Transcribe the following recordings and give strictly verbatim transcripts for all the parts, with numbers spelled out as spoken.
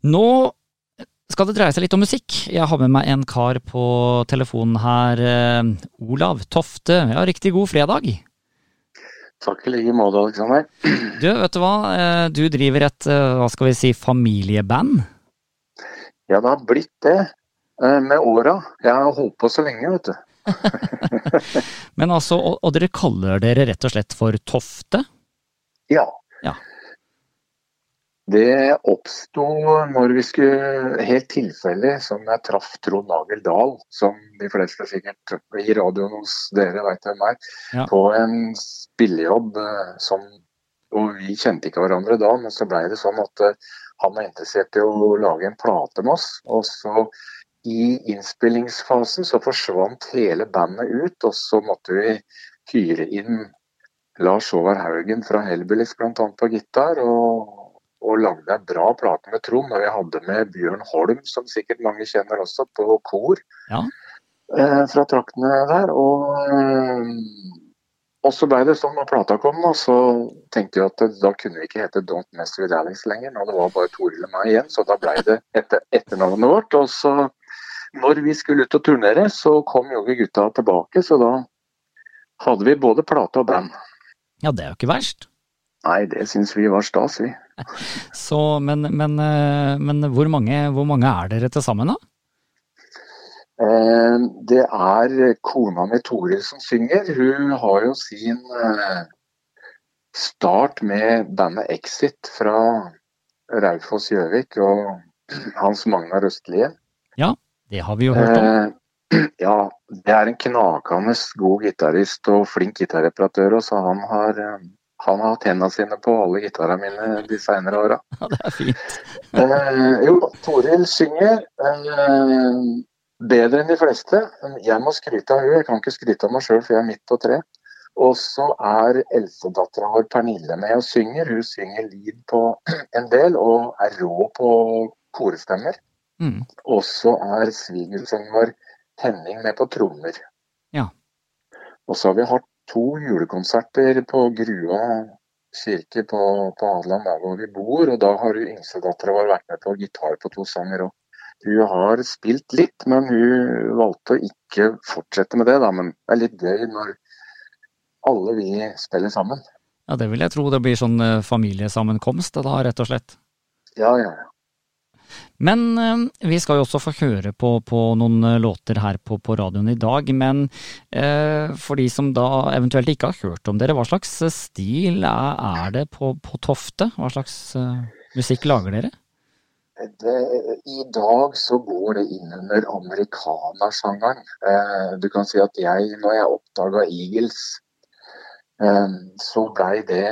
Nå skal det dreie seg litt om musikk. Jeg har med meg en kar på telefonen her. Olav Tofte, ja, riktig god fredag. Takk i like måte, Alexander. Du, vet du hva? Du driver et, hva skal vi si, familieband? Ja, det har blitt det. Med åra. Jeg har holdt på så lenge, vet du. Men altså, og, og dere kaller dere rett og slett for Tofte? Ja. Ja. Det oppstod når vi skulle, helt tilfeldig, som jeg traff Trond Nagel Dahl, som de fleste sikkert i radioen hos dere vet hvem er, ja. På en spillejobb som, og vi kjente ikke hverandre da, men så ble det sånn at han var interessert i å lage en plate med oss, og så i innspillingsfasen så forsvant hele bandet ut, og så måtte vi hyre inn Lars Håvard Haugen fra Hellbillies blant annet på gitar, og og lagde en bra plate med Trond, og vi hadde med Bjørn Holm, som sikkert mange kjenner også, på kor, ja. eh, fra traktene der, og, eh, og så ble det sånn når plata kom, og så tenkte jeg at da kunne vi ikke hete Don't Mess With Alex lenger, og det var bare Toril og meg igjen, så da ble det etter, etternavnet vårt, og så når vi skulle ut og turnere, så kom jo gutta tilbake, så da hadde vi både plate og band. Ja, det er jo ikke verst. Nei, det synes vi var stas, vi. Så, men, men, men hvor, mange, hvor mange er dere til sammen da? Eh, det er kona med Toril som synger. Hun har jo sin eh, start med bandet Exit fra Raufoss Gjøvik og Hans Magnar Østlie. Ja, det har vi jo hørt om. Eh, ja, det er en knakende god gitarist og flink gitarreparatør, og så han har... Han har hatt hendene sine på alle gitarene mine de senere åra. Ja, det er fint. eh, jo, Toril synger eh, bedre enn de fleste. Jeg må skryte av hun, jeg kan ikke skryte av meg selv, for jeg er midt på tre. Og så er eldstedatteren vår Pernille med og synger. Hun synger lead på en del, og er rå på korestemmer. Mm. Og så er svigersønnen vår Henning med på trommer. Ja. Og så har vi hatt to julekonserter på Grua kirke på, på Adeland, der hvor vi bor, og da har hun yngstedatteren vår vært med på gitar på to sanger, og hun har spilt litt, men hun valgte å ikke fortsette med det da, men det er litt gøy når alle vi spiller sammen. Ja, det vil jeg tro, det blir sånn familiesammenkomst da, rett og slett. Ja, ja, ja. Men eh, vi skal jo også få høre på, på noen låter her på, på radioen i dag, men eh, for de som da eventuelt ikke har hørt om dere, hva slags stil er, er det på, på Tofte? Hva slags eh, musikk lager dere? Det, I dag så går det inn under amerikanersjangeren. Eh, du kan si at jeg, når jeg oppdaget Eagles, eh, så ble det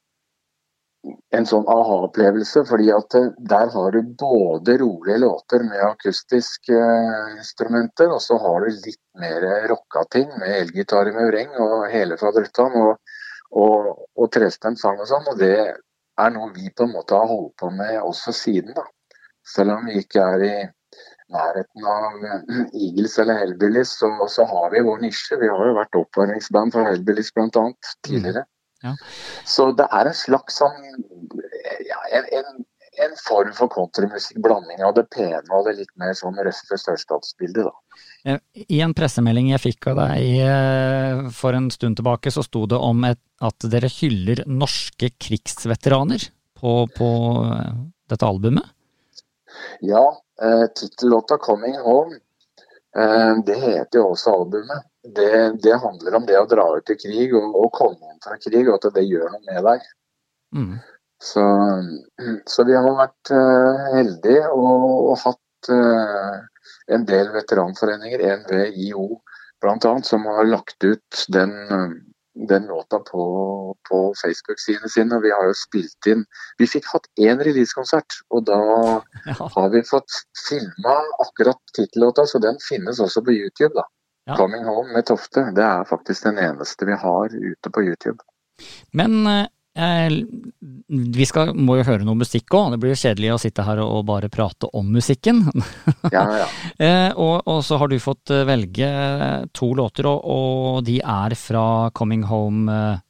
en sånn aha-opplevelse, fordi at der har du både rolige låter med akustiske instrumenter, og så har du litt mer rocka ting med elgitar med vreng og hele faderuttan og, og, og trestemt sang og sånn, og det er noe vi på en måte har holdt på med også siden da. Selv om vi ikke er i nærheten av Eagles eller Hellbillies, så, så har vi vår nisje. Vi har jo vært oppvarmingsband for Hellbillies blant annet tidligere. Ja. Så det er en slags sånn, ja, en, en, en form for countrymusikk, blanding av det pene og det litt mer sånn røffe sørstatsbildet da. I en pressemelding jeg fikk av deg for en stund tilbake, så sto det om et, at dere hyller norske krigsveteraner på, på dette albumet. Ja, eh, titellåta Coming Home, eh, det heter jo også albumet. Det, det handler om det å dra ut i krig og, og komme hjem fra krig, og at det gjør noe med deg. Mm. Så, så vi har vært uh, heldige og, og hatt uh, en del veteranforeninger, N V I O blant annet, som har lagt ut den, den låta på, på Facebook-sidene sine. Vi har jo spilt inn, vi fikk hatt en releasekonsert, og da ja. Har vi fått filmet akkurat titellåta, så den finnes også på YouTube da. Ja. Coming Home med Tofte, det er faktisk den eneste vi har ute på YouTube. Men eh, vi skal, må jo høre noe musikk også. Det blir jo kjedelig å sitte her og bare prate om musikken. Ja, ja. eh, og, og så har du fått velge to låter, og, og de er fra Coming Home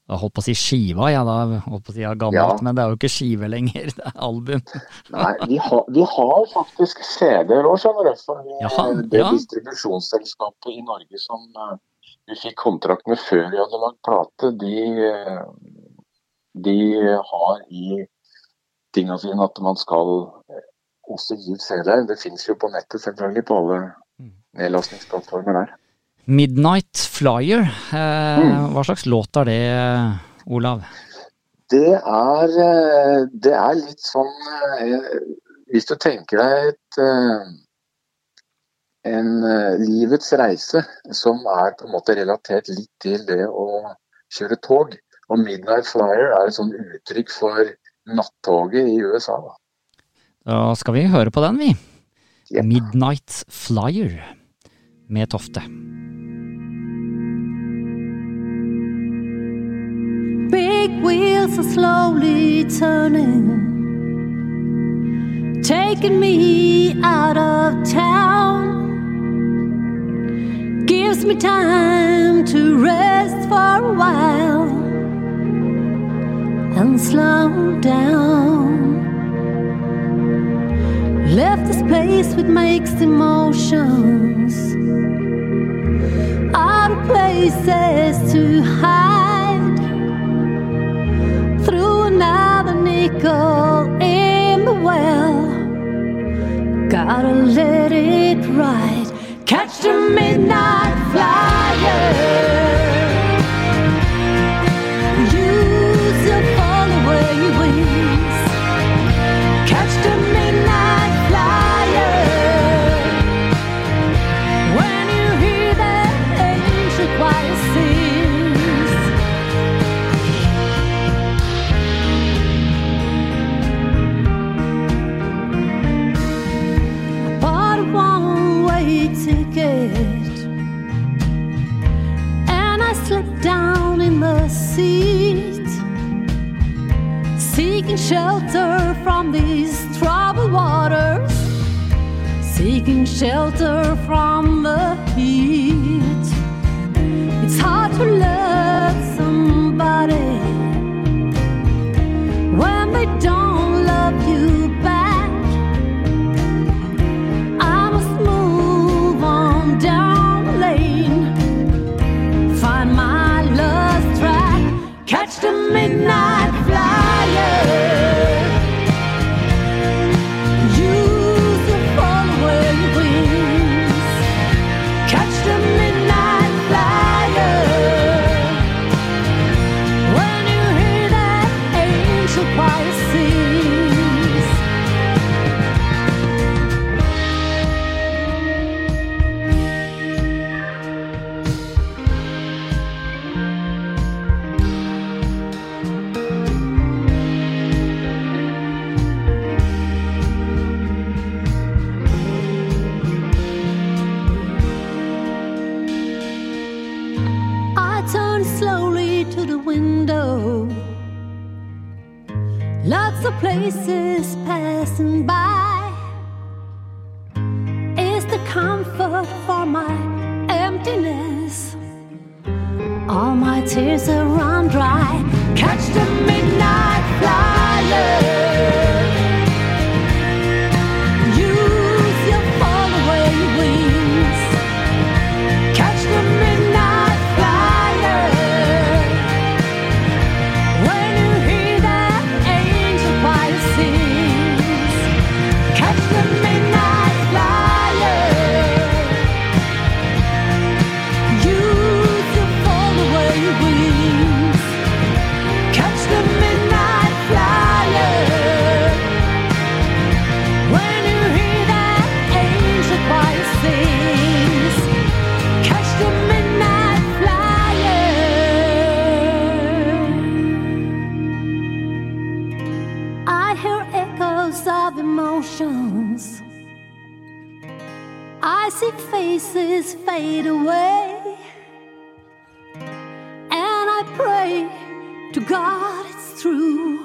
Jeg holdt på å si skiva, ja, da holdt på å si ja, gammelt, ja. Men det er jo ikke skive lenger, det er album. Nei, vi har, vi har faktisk C D-er også, skjønner du, for vi, Jaha, det ja. distribusjonsselskapet i Norge som uh, vi fikk kontrakt med før vi hadde lagt plate, de, uh, de har i tingene sine at man skal uh, også gi C D-er. Det finnes jo på nettet selvfølgelig på alle nedlastningsplattformer der. Midnight Flyer, eh, mm. hva slags låt er det, Olav? Det er, det er litt sånn, hvis du tenker deg et, en livets reise som er på en måte relatert litt til det å kjøre tog, og Midnight Flyer er et sånn uttrykk for nattoget i U S A. Da, da skal vi høre på den, vi. Yep. Midnight Flyer med Tofte. Big wheels are slowly turning, taking me out of town. Gives me time to rest for a while and slow down. Left this place with mixed emotions, out of places to hide. Threw another nickel in the well. Gotta let it ride. Catch the midnight flyer. Use your fall-away wings. Catch the midnight flyer. When you hear that ancient choir sings. I bought a one-way ticket and I slipped down in the seat, seeking shelter from these troubled waters, seeking shelter from the heat. It's hard to love somebody when they don't love you back. I must move on down the lane, find my lost track, catch the midnight flyer. Use the fall-away wings. Catch the midnight flyer. When you hear that angel choir sings. I turn slowly to the window. Lots of places passing by. Is the comfort for my emptiness? All my tears are run dry. Catch the midnight flyer. Use your fall-away wings. Catch the midnight flyer. When you hear that angel choir sings. Catch the midnight flyer. Use your fall-away wings. Catch the midnight flyer. When you hear that angel choir sings. Catch the midnight flyer. I hear echoes of emotions. I see faces fade away. And I pray to God it's true.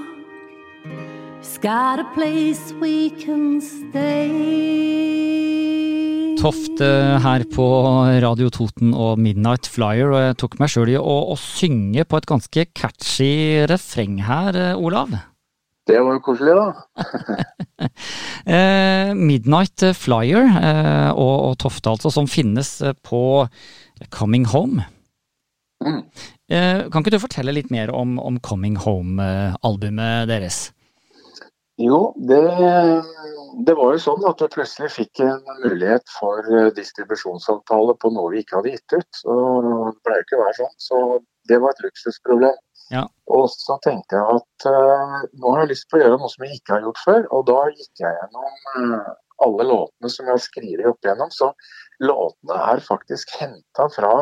He's got a place we can stay. Tofte her på Radio Toten og Midnight Flyer, og jeg tok meg selv i å, å synge på et ganske catchy refreng her, Olav. Det var jo koselig da. eh, Midnight Flyer eh, og, og Tofte altså, som finnes på Coming Home. Mm. Eh, kan ikke du fortelle litt mer om, om Coming Home-albumet deres? Jo, det, det var jo sånn at vi plutselig fikk en mulighet for distribusjonsavtale på noe vi ikke hadde gitt ut. Så det ble jo ikke være sånn, så det var et luksusproblem. Ja. Og så tenkte jeg at uh, nå har jeg lyst til å gjøre noe som jeg ikke har gjort før, og da gikk jeg gjennom uh, alle låtene som jeg har skrevet opp igjennom, så låtene er faktisk hentet fra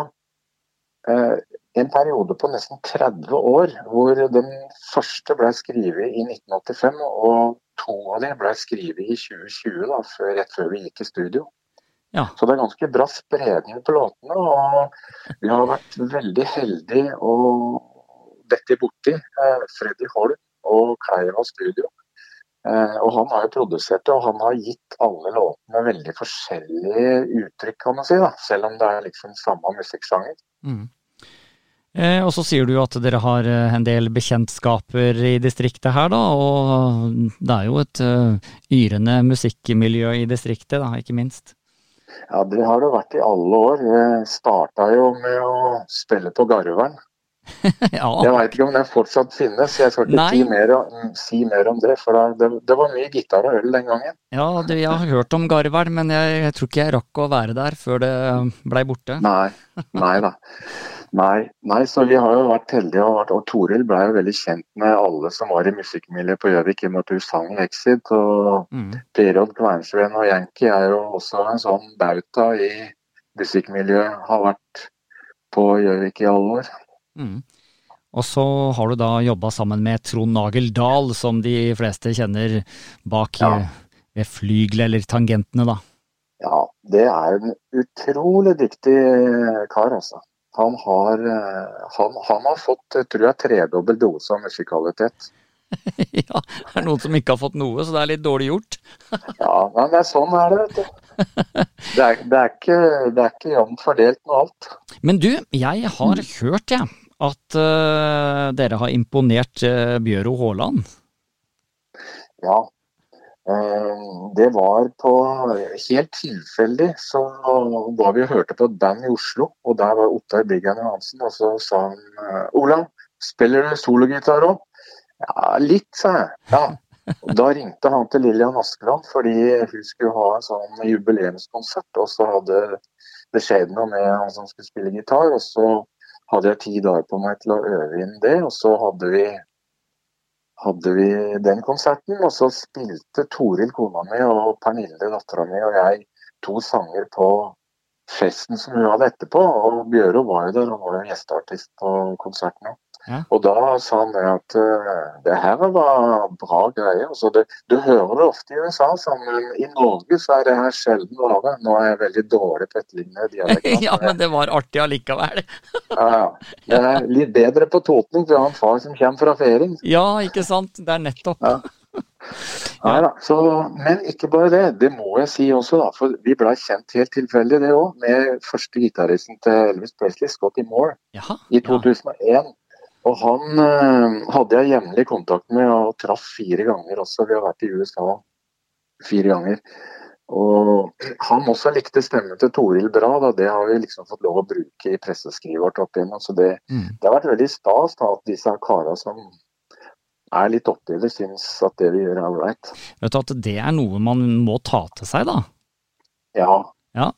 uh, en periode på nesten tretti år, hvor den første ble skrevet i nitten åttifem, og to av de ble skrevet i tjue tjue, da, før, rett før vi gikk i studio. Ja. Så det er ganske bra spredning på låtene, og vi har vært veldig heldige å dette borti eh, Freddy Holm og Kleiva Studio. Eh, og han har jo produsert det, og han har gitt alle låtene veldig forskjellige uttrykk, kan man si, da, selv om det er liksom samme musikksjanger. Mm. Eh, og så sier du at dere har en del bekjentskaper i distriktet her da, og det er jo et uh, yrende musikkmiljø i distriktet da, ikke minst. Ja, det har det vært i alle år. Jeg startet jo med å spille på Garveren. Ja. Jeg vet ikke om det fortsatt finnes, jeg skal ikke si mer, si mer om det, for det, det var mye gitar og øl den gangen. Ja, det, jeg har hørt om Garveren, men jeg, jeg tror ikke jeg rakk å være der før det ble borte. Nei, nei da. Nei, nei, så vi har jo vært heldige, og, og Toril ble jo veldig kjent med alle som var i musikkmiljøet på Gjøvik, i og med at du sang Exit, og mm. Per-Odd Kvernsveen og Yankee er jo også en sånn bauta i musikkmiljøet, har vært på Gjøvik i alle år. Mm. Og så har du da jobbet sammen med Trond Nagel Dahl, som de fleste kjenner bak ja. ved Flygle eller Tangentene da. Ja, det er en utrolig dyktig kar altså. Han har, han, han har fått, tror jeg, tredobbel dose av musikalitet. Ja, det er noen som ikke har fått noe, så det er litt dårlig gjort. Ja, men det er sånn er det, vet du. Det er, det er ikke, det er ikke jevnt fordelt med alt. Men du, jeg har mm. hørt, ja, at uh, dere har imponert uh, Bjøro Håland. Ja, uh, det var på helt tilfeldig, så var vi og hørte på et band i Oslo, og der var Ottar Biggen Johansen, og så sa han, uh, Olav, spiller du sologitar også? Ja, litt, sa jeg. Ja. Og da ringte han til Lillian Askeland, fordi hun skulle ha en sånn jubileumskonsert, og så hadde det skjedd noe med han som skulle spille gitar, og så hadde jeg ti dager på meg til å øve inn det, og så hadde vi, hadde vi den konserten, og så spilte Toril, kona mi, og Pernille, datteren mi, og jeg to sanger på festen som hun hadde etterpå, og Bjøro var jo der, og var jo gjesteartist på konserten. Ja. Og da sa han det at uh, det her var bra greier. Altså det, du hører det ofte i U S A, men i Norge så er det her sjelden vare. Nå er jeg veldig dårlig på et lignende dialekt. Ja, men det var artig allikevel. Ja, ja. Det er litt bedre på Toten, for jeg har en far som kommer fra Fering. Ja, ikke sant? Det er nettopp. Ja. Nei da, så, men ikke bare det, det må jeg si også da, for vi ble kjent helt tilfeldig det også, med første gitaristen til Elvis Presley, Scotty Moore, Jaha, i to tusen og en. Og han eh, hadde jeg jevnlig kontakt med og traff fire ganger også. Vi har vært i U S A fire ganger. Og han også likte stemmen til Toril bra, da. Det har vi liksom fått lov å bruke i presseskrivet vårt opp igjen. Så det, mm. det har vært veldig stas da, at disse karene som er litt oppi det, synes at det vi gjør er right. Vet du at det er noe man må ta til seg da? Ja. Ja.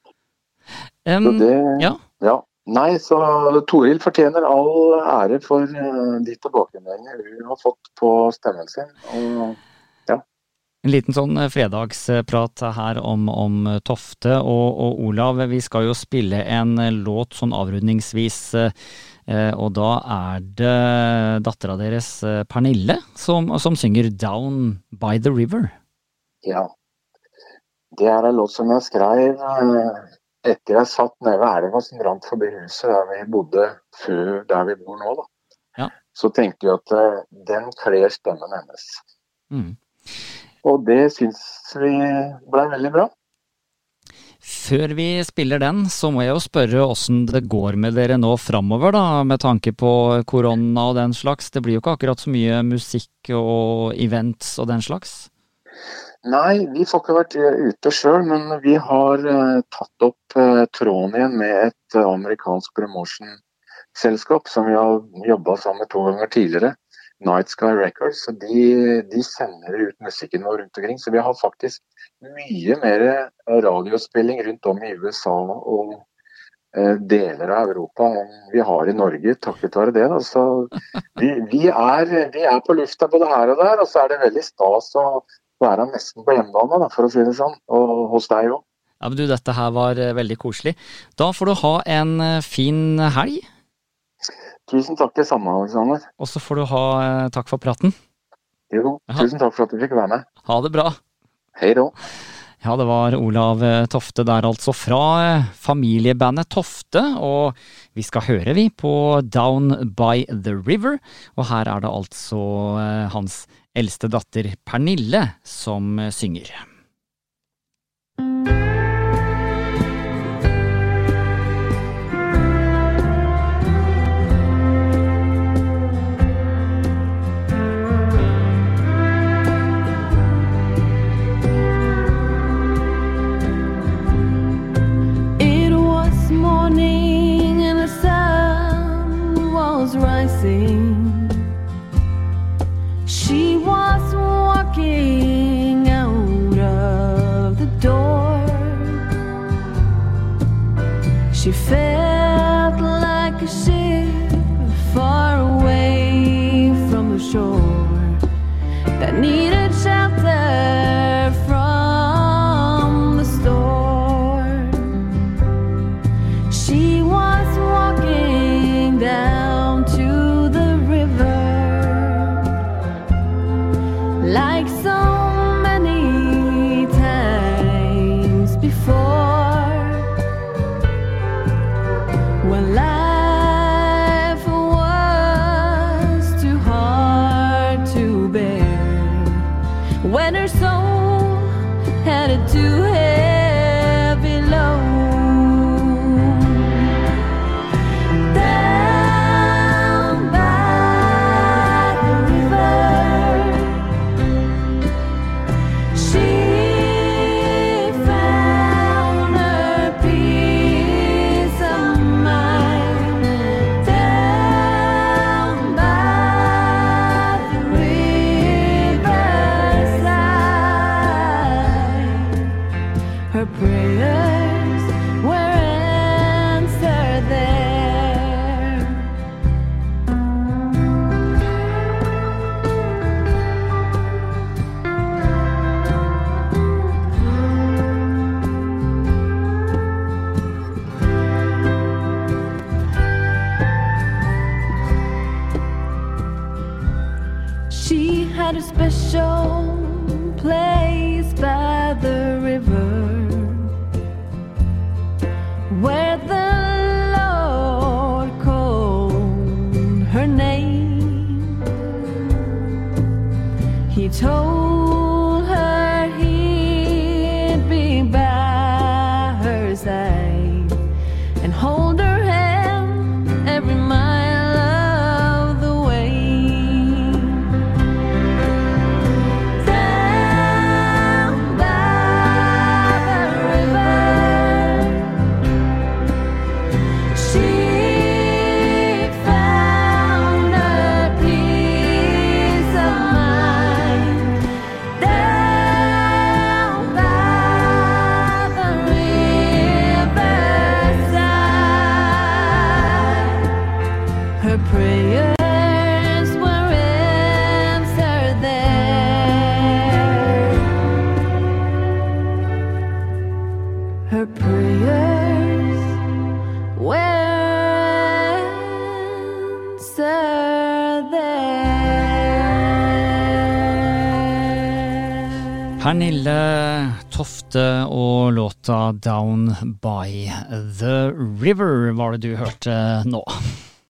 Um, så det, ja. Ja. Nei, så Toril fortjener all ære for uh, de tilbakemeldinger hun har fått på stemmen sin. Og, ja. En liten sånn fredagsprat her om, om Tofte og, og Olav. Vi skal jo spille en låt sånn avrundingsvis, uh, og da er det datteren deres Pernille som, som synger Down by the River. Ja, det er en låt som jeg skrev uh, etter jeg satt nede ved elva som rant forbi huset der vi bodde før der vi bor nå da. Ja. Så tenkte jeg at uh, den kler stemmen hennes. Mm. Og det synes vi ble veldig bra. Før vi spiller den, så må jeg jo spørre hvordan det går med dere nå fremover da, med tanke på korona og den slags. Det blir jo ikke akkurat så mye musikk og events og den slags. Nei, vi får ikke vært ute selv, men vi har uh, tatt opp uh, tråden igjen med et uh, amerikansk promotion-selskap som vi har jobbet sammen med to ganger tidligere, Night Sky Records, så de, de sender ut musikken vår rundt omkring, så vi har faktisk mye mer radiospilling rundt om i U S A og uh, deler av Europa enn vi har i Norge, takket være det. Da. Så vi, vi, er, vi er på lufta både her og der, og så er det veldig stas å være nesten på hjemmebane, da, for å si det sånn, og hos deg også. Ja, men du, dette her var veldig koselig. Da får du ha en fin helg. Tusen takk det samme, Alexander. Og så får du ha takk for praten. Jo, tusen takk for at du fikk være med. Ha det bra. Hei da. Ja, det var Olav Tofte der altså fra familiebandet Tofte, og vi skal høre vi på Down by the River, og her er det altså hans eldste datter Pernille som synger. It was morning and the sun was rising. She was walking out of the door. She felt like a ship far away from the shore that needed shelter from the storm. She was walking down to the river like so many times before, when life was too hard to bear, when her soul had a too heavy load. Down by the river, she found her peace of mind. Down by the riverside, her prayers were answered there. She had a special place by the river where the Lord called her name. He told her he'd be by her side and hold her hand every mile of the way. Down by the river, she found her peace of mind. Down by the riverside, her prayers were answered there. Her prayers were answered there. Pernille Tofte og låta Down by the River var det du hørte nå.